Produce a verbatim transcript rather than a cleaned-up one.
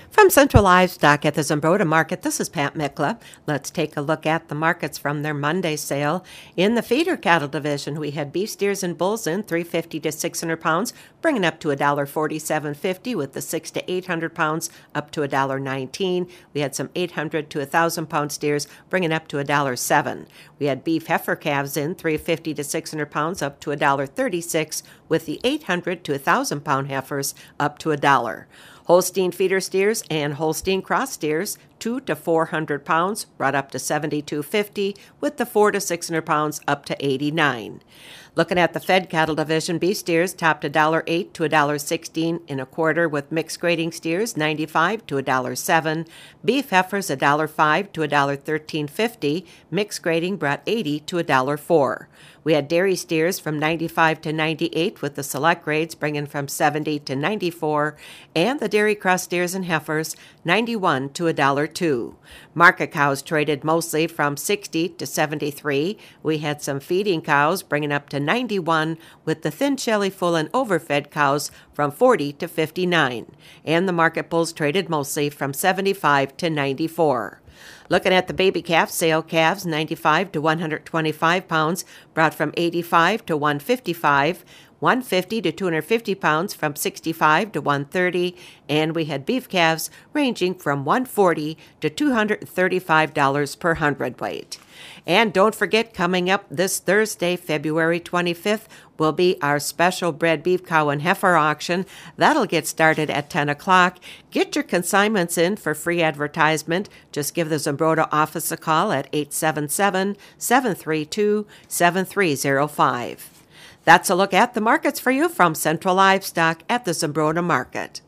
From Central Livestock at the Zumbrota Market, this is Pat Mikla. Let's take a look at the markets from their Monday sale. In the feeder cattle division, we had beef steers and bulls in three fifty to six hundred pounds, bringing up to one forty-seven fifty, with the six to eight hundred pounds up to one nineteen. We had some eight hundred to one thousand pound steers, bringing up to one seven. We had beef heifer calves in three fifty to six hundred pounds up to one thirty-six, with the eight hundred to one thousand pound heifers up to a dollar. Holstein feeder steers and Holstein cross steers, two to four hundred pounds, brought up to seventy-two fifty, with the four to six hundred pounds up to eighty-nine. Looking at the fed cattle division, beef steers topped one eight to one sixteen in a quarter, with mixed grading steers ninety-five to one seven, beef heifers one five to one thirteen fifty, mixed grading brought eighty to one four. We had dairy steers from ninety-five to ninety-eight, with the select grades bringing from seventy to ninety-four, and the dairy cross steers and heifers ninety-one to one two. Market cows traded mostly from sixty to seventy-three. We had some feeding cows bringing up to ninety-one, with the thin shelly full and overfed cows from forty to fifty-nine, and the market bulls traded mostly from seventy-five to ninety-four. Looking at the baby calf sale, calves ninety-five to one twenty-five pounds, brought from eighty-five to one fifty-five, one fifty to two fifty pounds from sixty-five to one thirty, and we had beef calves ranging from one forty to two thirty-five dollars per hundredweight. And don't forget, coming up this Thursday, February twenty-fifth, will be our special bred beef cow and heifer auction. That'll get started at ten o'clock. Get your consignments in for free advertisement. Just give the Zumbrota office a call at eight seven seven, seven three two, seven three zero five. That's a look at the markets for you from Central Livestock at the Zumbrota Market.